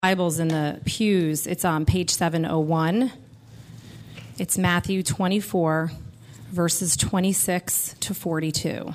Bibles in the pews, it's on page 701. It's Matthew 24, verses 26 to 42.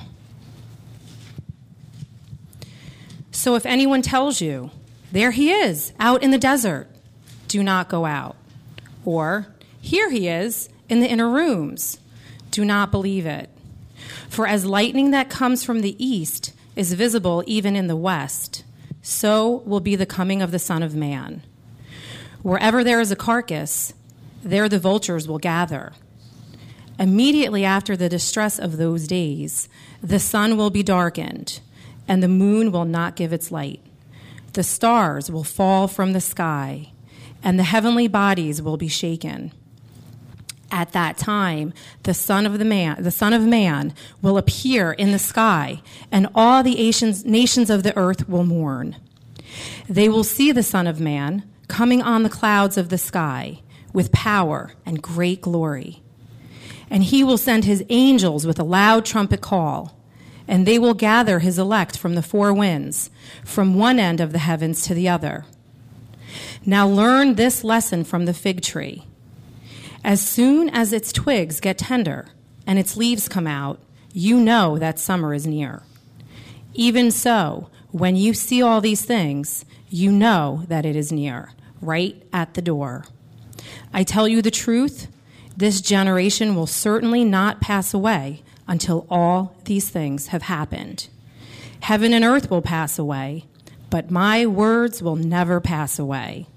So if anyone tells you, there he is, out in the desert, do not go out. Or, here he is, in the inner rooms, do not believe it. For as lightning that comes from the east is visible even in the west, so will be the coming of the Son of Man. Wherever there is a carcass, there the vultures will gather. Immediately after the distress of those days, the sun will be darkened, and the moon will not give its light. The stars will fall from the sky, and the heavenly bodies will be shaken. At that time, the Son of Man will appear in the sky, and all the nations of the earth will mourn. They will see the Son of Man coming on the clouds of the sky with power and great glory. And he will send his angels with a loud trumpet call, and they will gather his elect from the four winds, from one end of the heavens to the other. Now learn this lesson from the fig tree. As soon as its twigs get tender and its leaves come out, you know that summer is near. Even so, when you see all these things, you know that it is near, right at the door. I tell you the truth, this generation will certainly not pass away until all these things have happened. Heaven and earth will pass away, but my words will never pass away.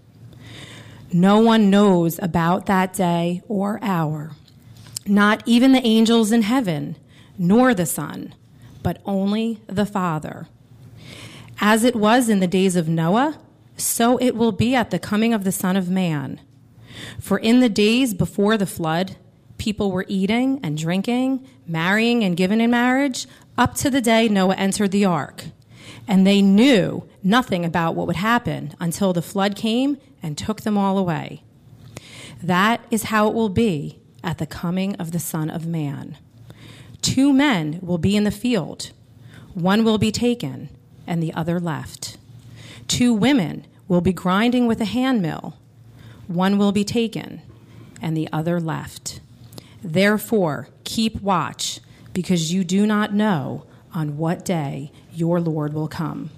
No one knows about that day or hour, not even the angels in heaven, nor the Son, but only the Father. As it was in the days of Noah, so it will be at the coming of the Son of Man. For in the days before the flood, people were eating and drinking, marrying and given in marriage, up to the day Noah entered the ark. And they knew nothing about what would happen until the flood came and took them all away. That is how it will be at the coming of the Son of Man. 2 men will be in the field. One will be taken, and the other left. 2 women will be grinding with a handmill. One will be taken, and the other left. Therefore, keep watch, because you do not know on what day your Lord will come.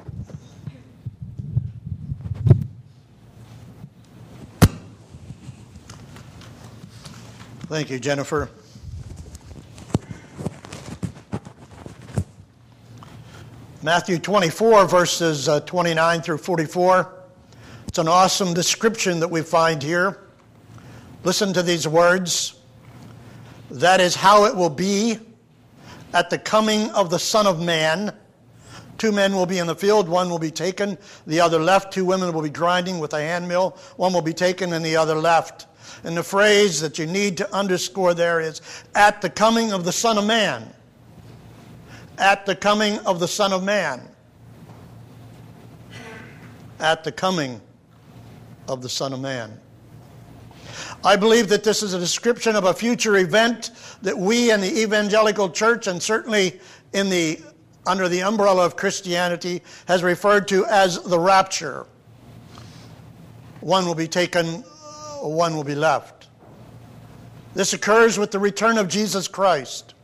Thank you, Jennifer. Matthew 24, verses 29 through 44. It's an awesome description that we find here. Listen to these words. That is how it will be at the coming of the Son of Man. 2 men will be in the field, one will be taken, the other left. 2 women will be grinding with a handmill, one will be taken and the other left. And the phrase that you need to underscore there is, at the coming of the Son of Man. At the coming of the Son of Man. At the coming of the Son of Man. I believe that this is a description of a future event that we in the evangelical church, and certainly under the umbrella of Christianity, has referred to as the rapture. One will be taken, one will be left. This occurs with the return of Jesus Christ.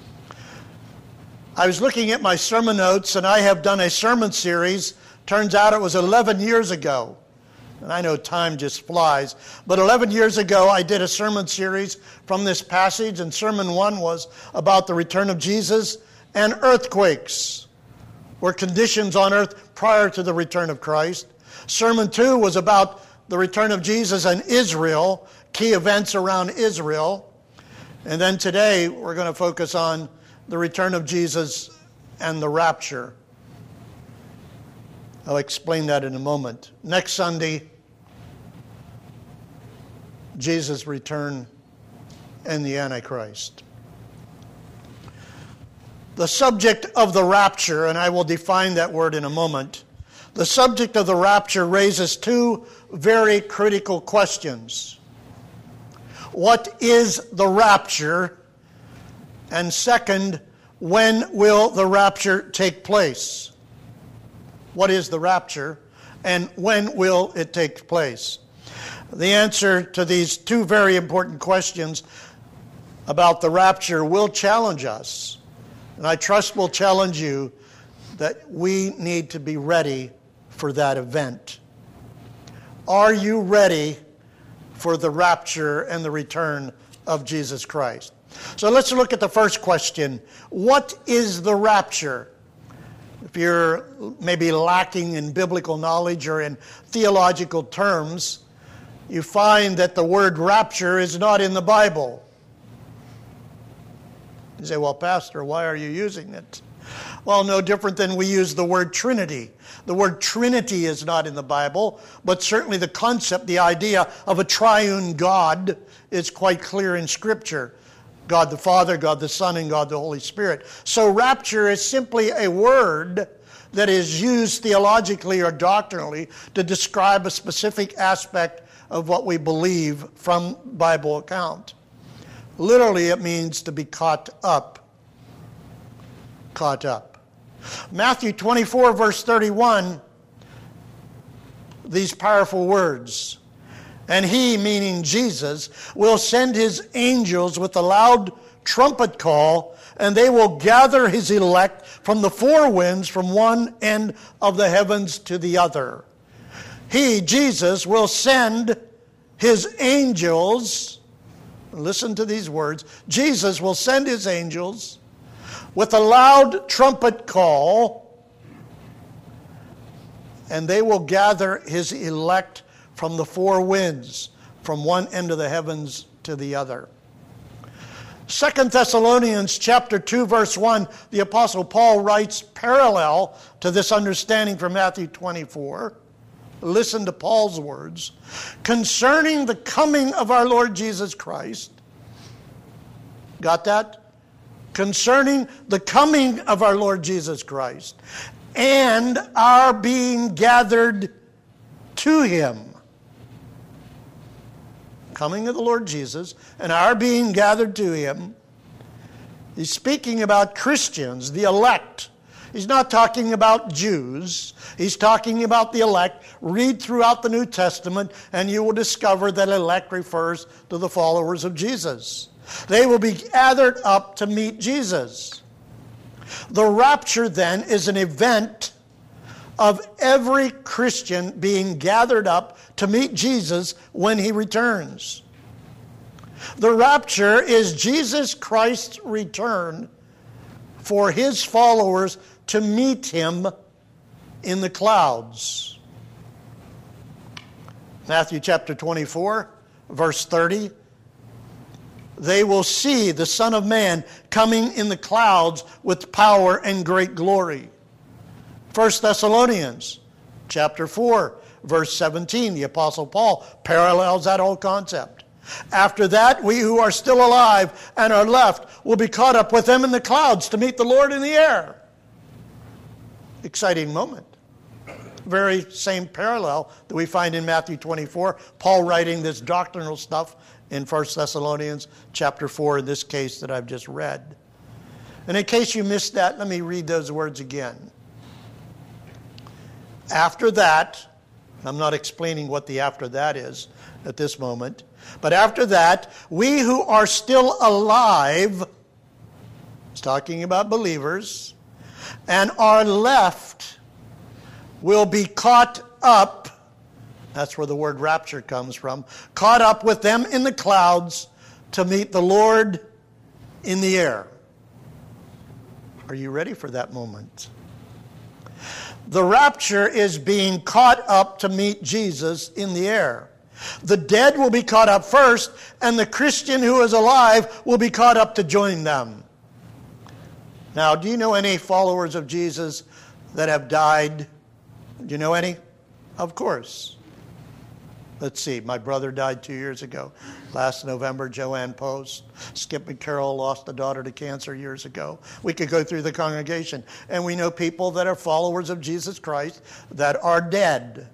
I was looking at my sermon notes, and I have done a sermon series. Turns out it was 11 years ago. And I know time just flies. But 11 years ago, I did a sermon series from this passage, and Sermon 1 was about the return of Jesus and earthquakes, or conditions on earth prior to the return of Christ. Sermon 2 was about the return of Jesus and Israel, key events around Israel. And then today, we're going to focus on the return of Jesus and the rapture. I'll explain that in a moment. Next Sunday, Jesus' return and the Antichrist. The subject of the rapture, and I will define that word in a moment, the subject of the rapture raises 2 very critical questions. What is the rapture? And second, when will the rapture take place? What is the rapture? And when will it take place? The answer to these two very important questions about the rapture will challenge us. And I trust will challenge you that we need to be ready for that event. Are you ready for the rapture and the return of Jesus Christ? So let's look at the first question. What is the rapture? If you're maybe lacking in biblical knowledge or in theological terms, you find that the word rapture is not in the Bible. You say, well, Pastor, why are you using it? Well, no different than we use the word Trinity. The word Trinity is not in the Bible, but certainly the concept, the idea of a triune God is quite clear in Scripture. God the Father, God the Son, and God the Holy Spirit. So rapture is simply a word that is used theologically or doctrinally to describe a specific aspect of what we believe from Bible account. Literally, it means to be caught up. Caught up. Matthew 24, verse 31, these powerful words. And he, meaning Jesus, will send his angels with a loud trumpet call, and they will gather his elect from the four winds, from one end of the heavens to the other. He, Jesus, will send his angels. Listen to these words. Jesus will send his angels with a loud trumpet call, and they will gather his elect from the four winds, from one end of the heavens to the other. 2 Thessalonians chapter 2, verse 1, the Apostle Paul writes parallel to this understanding from Matthew 24. Listen to Paul's words. Concerning the coming of our Lord Jesus Christ. Got that? Concerning the coming of our Lord Jesus Christ and our being gathered to him. Coming of the Lord Jesus and our being gathered to him. He's speaking about Christians, the elect. He's not talking about Jews. He's talking about the elect. Read throughout the New Testament and you will discover that elect refers to the followers of Jesus. They will be gathered up to meet Jesus. The rapture then is an event of every Christian being gathered up to meet Jesus when he returns. The rapture is Jesus Christ's return for his followers to meet him in the clouds. Matthew chapter 24, verse 30. They will see the Son of Man coming in the clouds with power and great glory. 1 Thessalonians chapter 4, verse 17, the Apostle Paul parallels that whole concept. After that, we who are still alive and are left will be caught up with them in the clouds to meet the Lord in the air. Exciting moment. Very same parallel that we find in Matthew 24. Paul writing this doctrinal stuff in 1 Thessalonians chapter 4, in this case that I've just read. And in case you missed that, let me read those words again. After that, I'm not explaining what the after that is at this moment, but after that, we who are still alive, it's talking about believers, and are left will be caught up. That's where the word rapture comes from. Caught up with them in the clouds to meet the Lord in the air. Are you ready for that moment? The rapture is being caught up to meet Jesus in the air. The dead will be caught up first, and the Christian who is alive will be caught up to join them. Now, do you know any followers of Jesus that have died? Do you know any? Of course. Let's see, my brother died 2 years ago. Last November, Joanne Post. Skip McCarroll lost a daughter to cancer years ago. We could go through the congregation. And we know people that are followers of Jesus Christ that are dead.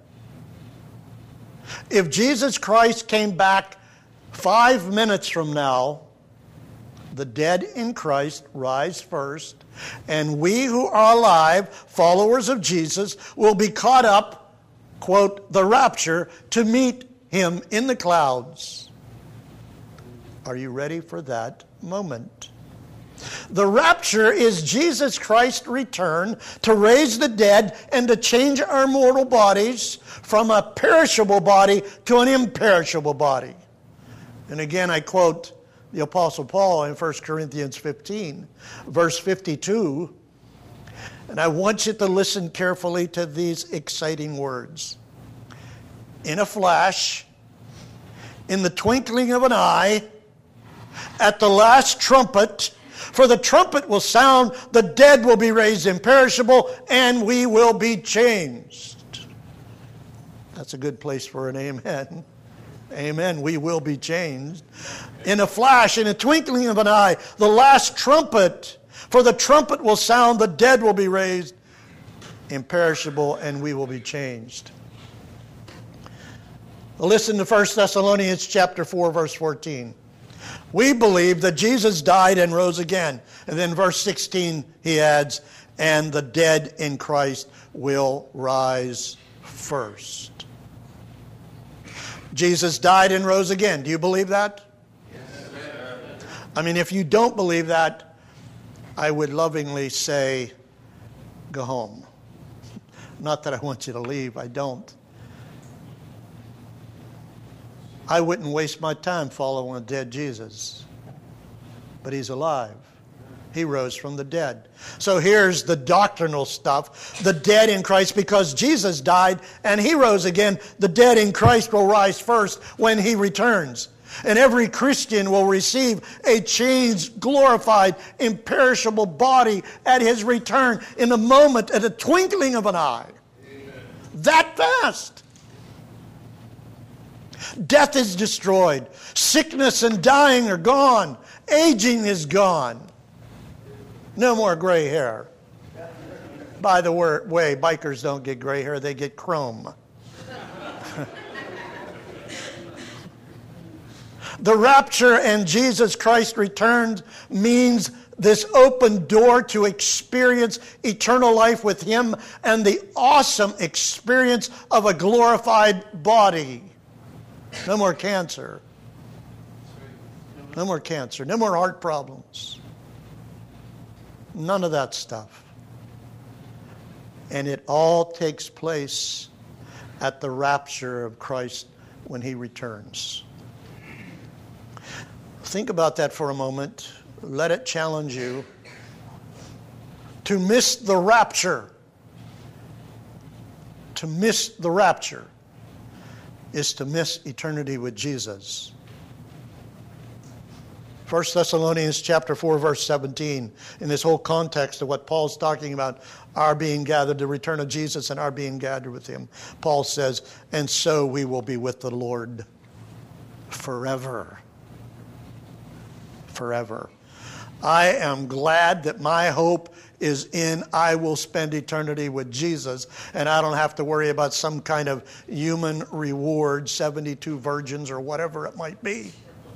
If Jesus Christ came back 5 minutes from now, the dead in Christ rise first, and we who are alive, followers of Jesus, will be caught up quote, the rapture to meet him in the clouds. Are you ready for that moment? The rapture is Jesus Christ's return to raise the dead and to change our mortal bodies from a perishable body to an imperishable body. And again, I quote the Apostle Paul in 1 Corinthians 15, verse 52. And I want you to listen carefully to these exciting words. In a flash, in the twinkling of an eye, at the last trumpet, for the trumpet will sound, the dead will be raised imperishable, and we will be changed. That's a good place for an amen. Amen. We will be changed. In a flash, in a twinkling of an eye, the last trumpet, for the trumpet will sound, the dead will be raised imperishable, and we will be changed. Listen to 1 Thessalonians chapter 4, verse 14. We believe that Jesus died and rose again. And then verse 16 he adds, and the dead in Christ will rise first. Jesus died and rose again. Do you believe that? Yes, sir. I mean, if you don't believe that, I would lovingly say, go home. Not that I want you to leave, I don't. I wouldn't waste my time following a dead Jesus. But he's alive. He rose from the dead. So here's the doctrinal stuff. The dead in Christ, because Jesus died and he rose again, the dead in Christ will rise first when he returns. And every Christian will receive a changed, glorified, imperishable body at his return in a moment, at a twinkling of an eye. Amen. That fast. Death is destroyed. Sickness and dying are gone. Aging is gone. No more gray hair. By the way, bikers don't get gray hair, they get chrome. The rapture and Jesus Christ returned means this open door to experience eternal life with him and the awesome experience of a glorified body. No more cancer. No more cancer. No more heart problems. None of that stuff. And it all takes place at the rapture of Christ when he returns. Think about that for a moment. Let it challenge you. To miss the rapture, is to miss eternity with Jesus. 1 Thessalonians chapter 4, verse 17, in this whole context of what Paul's talking about, our being gathered, the return of Jesus and our being gathered with him. Paul says, and so we will be with the Lord forever. Forever. I am glad that my hope is in I will spend eternity with Jesus, and I don't have to worry about some kind of human reward, 72 virgins or whatever it might be.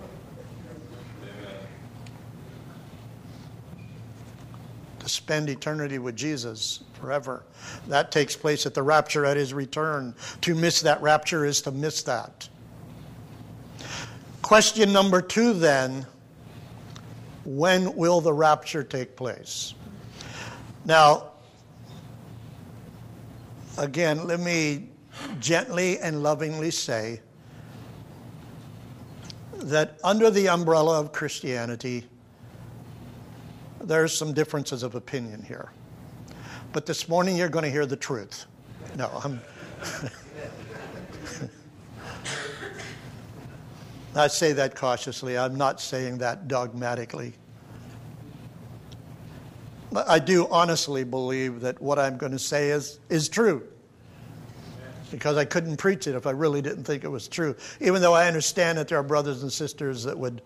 To spend eternity with Jesus forever. That takes place at the rapture at his return. To miss that rapture is to miss that. Question number 2 then, when will the rapture take place? Now, again, let me gently and lovingly say that under the umbrella of Christianity, there's some differences of opinion here. But this morning you're going to hear the truth. No, I say that cautiously. I'm not saying that dogmatically. But I do honestly believe that what I'm going to say is true. Because I couldn't preach it if I really didn't think it was true. Even though I understand that there are brothers and sisters that would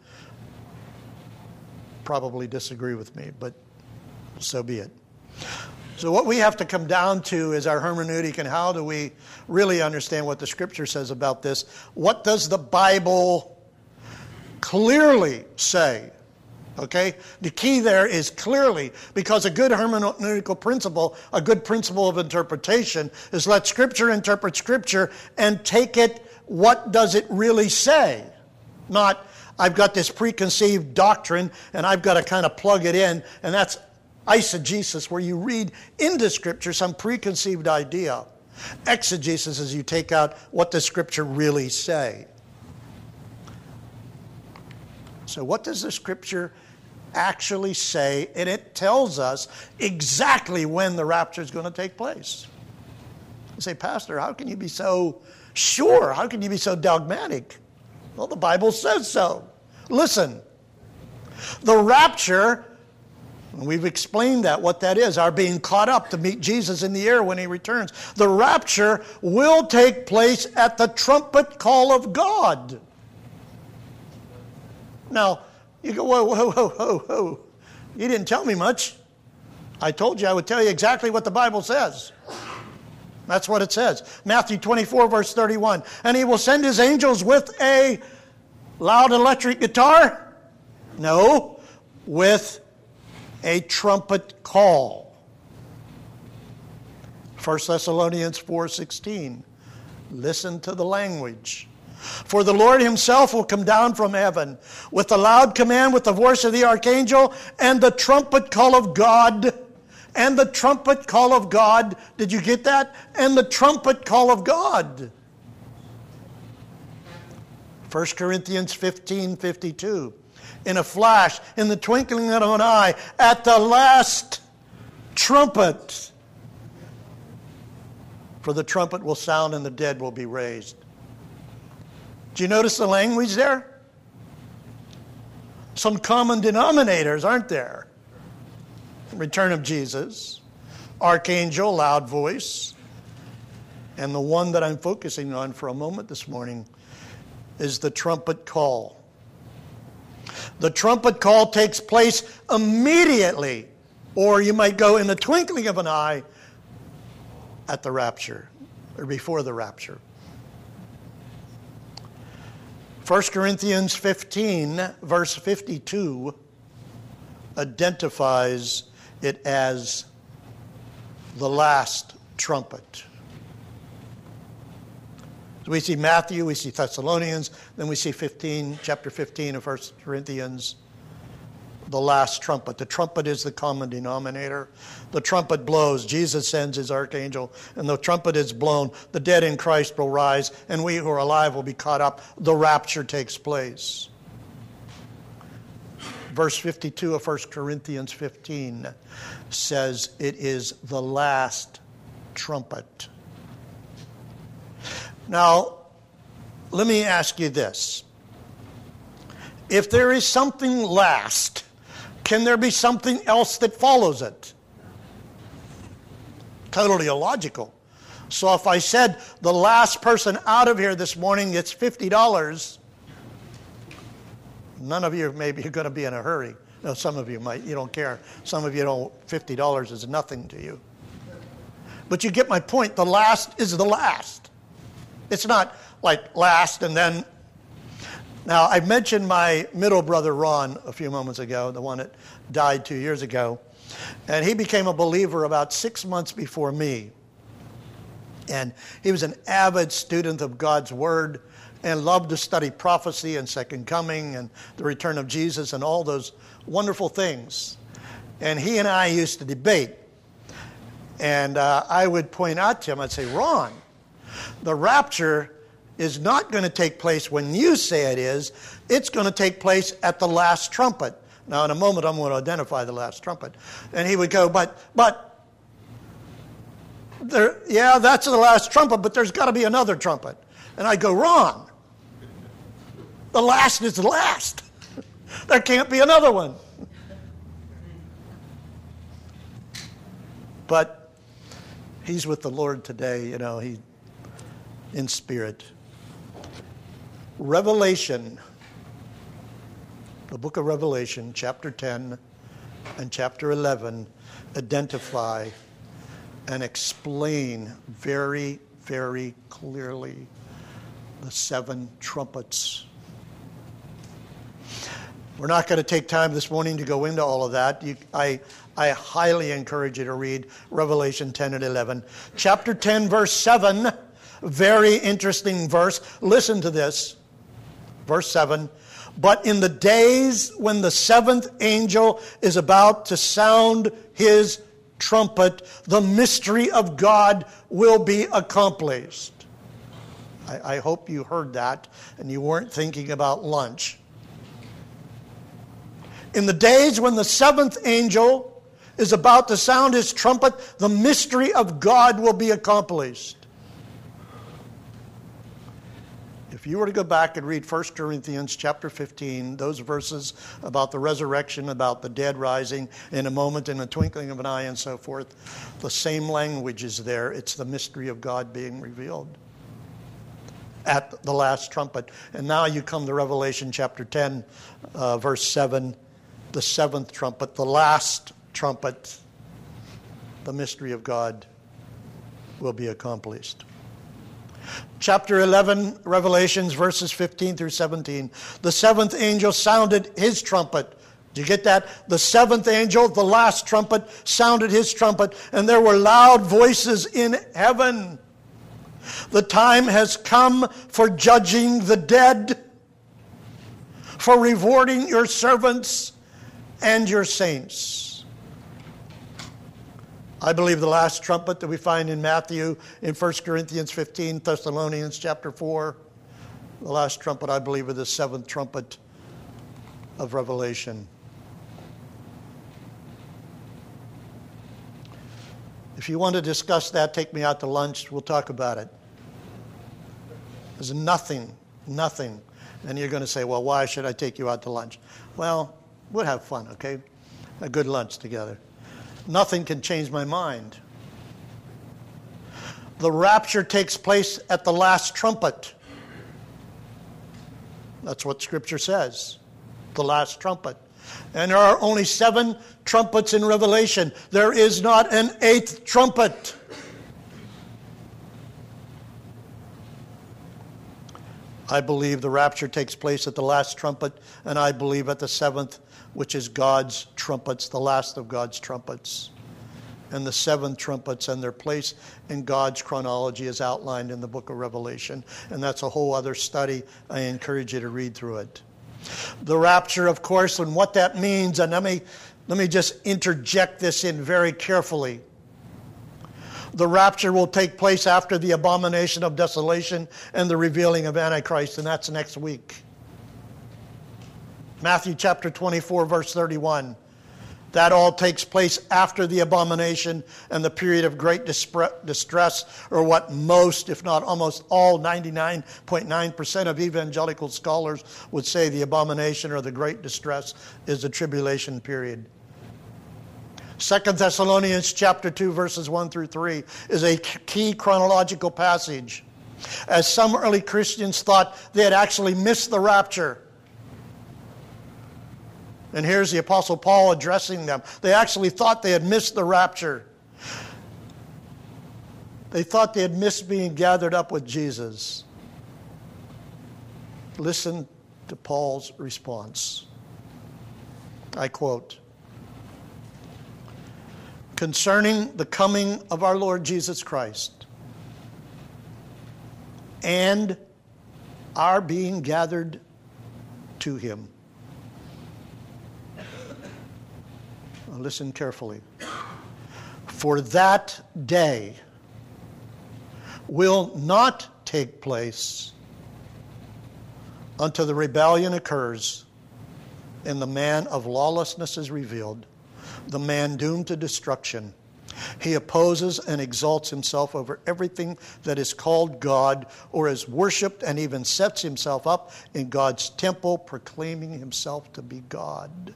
probably disagree with me, but so be it. So what we have to come down to is our hermeneutic and how do we really understand what the Scripture says about this. What does the Bible clearly say Okay? The key there is clearly, because a good hermeneutical principle, a good principle of interpretation, is let Scripture interpret Scripture and take it, what does it really say? Not, I've got this preconceived doctrine and I've got to kind of plug it in, and that's eisegesis, where you read into Scripture some preconceived idea. Exegesis is you take out what the Scripture really say. So what does the Scripture actually say? And it tells us exactly when the rapture is going to take place. You say, Pastor, how can you be so sure? How can you be so dogmatic? Well, the Bible says so. Listen, the rapture, and we've explained that, what that is, our being caught up to meet Jesus in the air when he returns. The rapture will take place at the trumpet call of God. Now, you go, whoa. You didn't tell me much. I told you I would tell you exactly what the Bible says. That's what it says. Matthew 24, verse 31. And he will send his angels with a loud electric guitar? No, with a trumpet call. 1 Thessalonians 4:16. Listen to the language. For the Lord himself will come down from heaven with a loud command, with the voice of the archangel, and the trumpet call of God. And the trumpet call of God. Did you get that? And the trumpet call of God. 1 Corinthians 15:52. In a flash, in the twinkling of an eye, at the last trumpet. For the trumpet will sound and the dead will be raised. Do you notice the language there? Some common denominators, aren't there? Return of Jesus, archangel, loud voice, and the one that I'm focusing on for a moment this morning is the trumpet call. The trumpet call takes place immediately, or you might go in the twinkling of an eye at the rapture, or before the rapture. 1 Corinthians 15, verse 52, identifies it as the last trumpet. So we see Matthew, we see Thessalonians, then we see chapter 15 of 1 Corinthians, the last trumpet. The trumpet is the common denominator. The trumpet blows. Jesus sends his archangel, and the trumpet is blown. The dead in Christ will rise, and we who are alive will be caught up. The rapture takes place. Verse 52 of 1 Corinthians 15 says it is the last trumpet. Now, let me ask you this. If there is something last, can there be something else that follows it? Totally illogical. So if I said the last person out of here this morning gets $50, none of you maybe are going to be in a hurry. No, some of you might. You don't care. Some of you don't. $50 is nothing to you. But you get my point. The last is the last. It's not like last and then. Now, I mentioned my middle brother Ron a few moments ago, the one that died 2 years ago. And he became a believer about 6 months before me. And he was an avid student of God's Word and loved to study prophecy and Second Coming and the return of Jesus and all those wonderful things. And he and I used to debate. And I would point out to him, I'd say, Ron, the rapture is not going to take place when you say it is. It's going to take place at the last trumpet. Now, in a moment, I'm going to identify the last trumpet. And he would go, but there, yeah, that's the last trumpet, but there's got to be another trumpet. And I go, Ron, the last is the last. There can't be another one. But he's with the Lord today, you know, he in spirit. Revelation, the book of Revelation, chapter 10 and chapter 11 identify and explain very, very clearly the seven trumpets. We're not going to take time this morning to go into all of that. I highly encourage you to read Revelation 10 and 11. Chapter 10, verse 7, very interesting verse. Listen to this. Verse 7. But in the days when the seventh angel is about to sound his trumpet, the mystery of God will be accomplished. I hope you heard that and you weren't thinking about lunch. In the days when the seventh angel is about to sound his trumpet, the mystery of God will be accomplished. If you were to go back and read 1 Corinthians chapter 15, those verses about the resurrection, about the dead rising in a moment, in a twinkling of an eye, and so forth, the same language is there. It's the mystery of God being revealed at the last trumpet. And now you come to Revelation chapter 10, verse 7, the seventh trumpet, the last trumpet, the mystery of God will be accomplished. Chapter 11, Revelations, verses 15 through 17. The seventh angel sounded his trumpet. Did you get that? The seventh angel, the last trumpet, sounded his trumpet, and there were loud voices in heaven. The time has come for judging the dead, for rewarding your servants and your saints. I believe the last trumpet that we find in Matthew, in 1 Corinthians 15, Thessalonians chapter 4, the last trumpet, I believe, is the seventh trumpet of Revelation. If you want to discuss that, take me out to lunch. We'll talk about it. There's nothing. And you're going to say, well, why should I take you out to lunch? Well, we'll have fun, okay? A good lunch together. Nothing can change my mind. The rapture takes place at the last trumpet. That's what Scripture says. The last trumpet. And there are only 7 trumpets in Revelation. There is not an 8th trumpet. I believe the rapture takes place at the last trumpet, and I believe at the 7th, which is God's trumpets, the last of God's trumpets. And the 7 trumpets and their place in God's chronology is outlined in the book of Revelation. And that's a whole other study. I encourage you to read through it. The rapture, of course, and what that means, and let me just interject this in very carefully. The rapture will take place after the abomination of desolation and the revealing of Antichrist, and that's next week. Matthew chapter 24, verse 31. That all takes place after the abomination and the period of great distress, or what most, if not almost all, 99.9% of evangelical scholars would say the abomination or the great distress is the tribulation period. 2 Thessalonians chapter 2, verses 1 through 3 is a key chronological passage. As some early Christians thought they had actually missed the rapture. And here's the Apostle Paul addressing them. They actually thought they had missed the rapture. They thought they had missed being gathered up with Jesus. Listen to Paul's response. I quote, "Concerning the coming of our Lord Jesus Christ and our being gathered to him." Listen carefully. "For that day will not take place until the rebellion occurs and the man of lawlessness is revealed, the man doomed to destruction. He opposes and exalts himself over everything that is called God or is worshipped, and even sets himself up in God's temple, proclaiming himself to be God."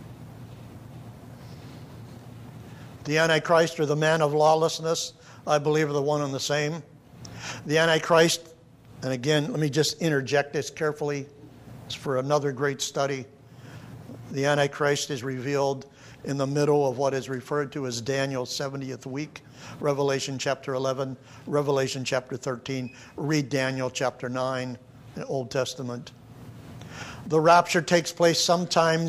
The Antichrist, or the man of lawlessness, I believe are the one and the same. The Antichrist, and again, let me just interject this carefully. It's for another great study. The Antichrist is revealed in the middle of what is referred to as Daniel's 70th week. Revelation chapter 11, Revelation chapter 13. Read Daniel chapter 9, the Old Testament. The rapture takes place sometime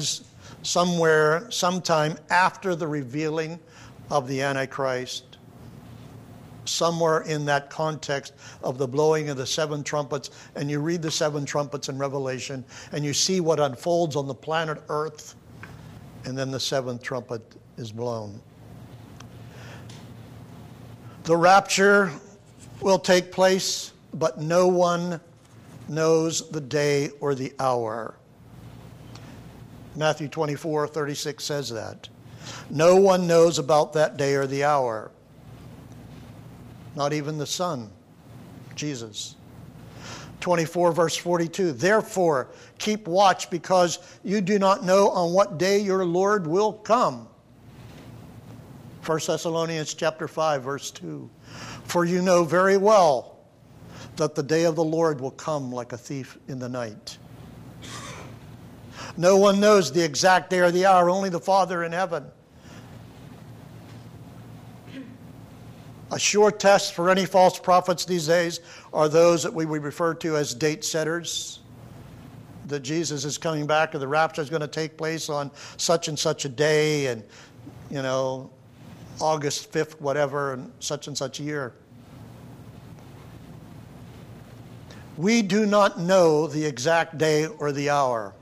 after the revealing of the Antichrist. Somewhere in that context of the blowing of the 7 trumpets, and you read the 7 trumpets in Revelation, and you see what unfolds on the planet Earth, and then the 7th trumpet is blown. The rapture will take place, but no one knows the day or the hour. Matthew 24:36 says that. No one knows about that day or the hour. Not even the Son, Jesus. 24 verse 42. Therefore, keep watch, because you do not know on what day your Lord will come. 1 Thessalonians chapter 5 verse 2. For you know very well that the day of the Lord will come like a thief in the night. No one knows the exact day or the hour, only the Father in heaven. A sure test for any false prophets these days are those that we would refer to as date setters. That Jesus is coming back, or the rapture is going to take place on such and such a day, and, August 5th, whatever, and such year. We do not know the exact day or the hour.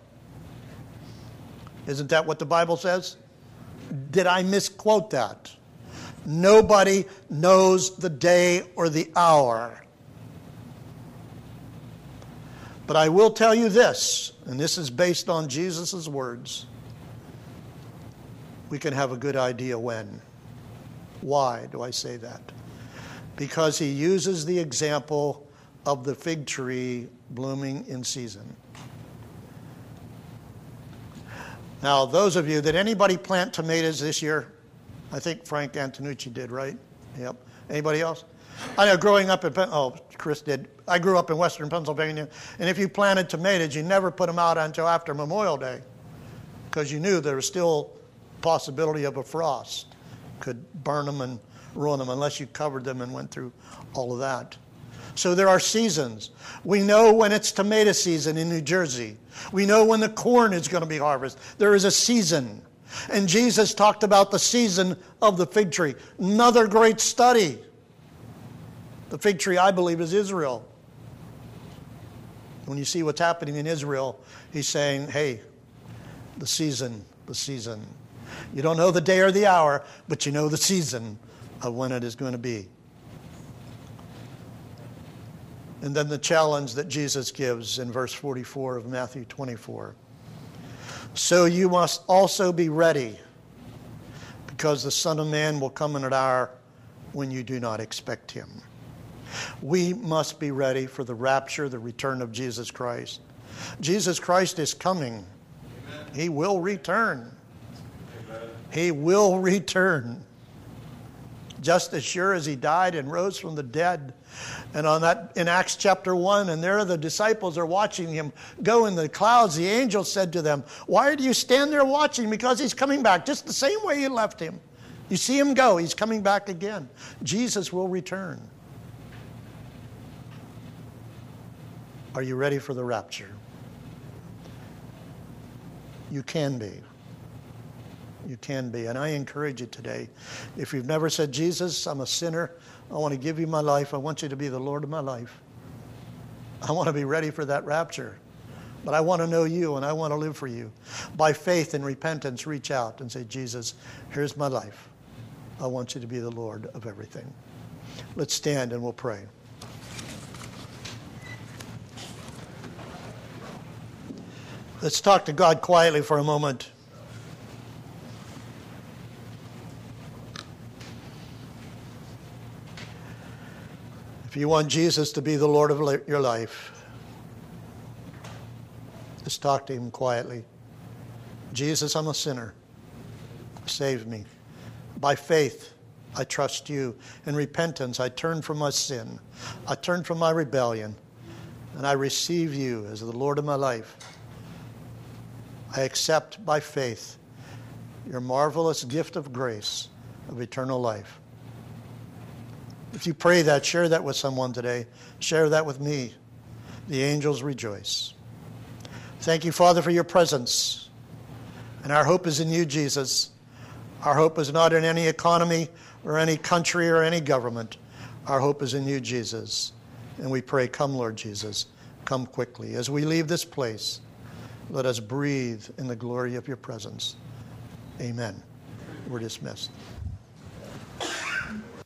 Isn't that what the Bible says? Did I misquote that? Nobody knows the day or the hour. But I will tell you this, and this is based on Jesus' words. We can have a good idea when. Why do I say that? Because he uses the example of the fig tree blooming in season. Now, those of you, did anybody plant tomatoes this year? I think Frank Antonucci did, right? Yep. Anybody else? I know growing up in, Chris did. I grew up in western Pennsylvania, and if you planted tomatoes, you never put them out until after Memorial Day, because you knew there was still possibility of a frost. Could burn them and ruin them unless you covered them and went through all of that. So there are seasons. We know when it's tomato season in New Jersey. We know when the corn is going to be harvested. There is a season. And Jesus talked about the season of the fig tree. Another great study. The fig tree, I believe, is Israel. When you see what's happening in Israel, he's saying, hey, the season. You don't know the day or the hour, but you know the season of when it is going to be. And then the challenge that Jesus gives in verse 44 of Matthew 24. So you must also be ready, because the Son of Man will come in an hour when you do not expect him. We must be ready for the rapture, the return of Jesus Christ. Jesus Christ is coming. Amen. He will return. Amen. He will return. Just as sure as he died and rose from the dead. And on that, in Acts chapter 1, and there the disciples are watching him go in the clouds. The angel said to them, why do you stand there watching? Because he's coming back just the same way you left him. You see him go. He's coming back again. Jesus will return. Are you ready for the rapture? You can be. You can be. And I encourage you today, if you've never said, Jesus, I'm a sinner. I want to give you my life. I want you to be the Lord of my life. I want to be ready for that rapture. But I want to know you, and I want to live for you. By faith and repentance, reach out and say, Jesus, here's my life. I want you to be the Lord of everything. Let's stand and we'll pray. Let's talk to God quietly for a moment. If you want Jesus to be the Lord of your life, just talk to him quietly. Jesus, I'm a sinner. Save me. By faith, I trust you. In repentance, I turn from my sin. I turn from my rebellion. And I receive you as the Lord of my life. I accept by faith your marvelous gift of grace of eternal life. If you pray that, share that with someone today. Share that with me. The angels rejoice. Thank you, Father, for your presence. And our hope is in you, Jesus. Our hope is not in any economy or any country or any government. Our hope is in you, Jesus. And we pray, come, Lord Jesus, come quickly. As we leave this place, let us breathe in the glory of your presence. Amen. We're dismissed.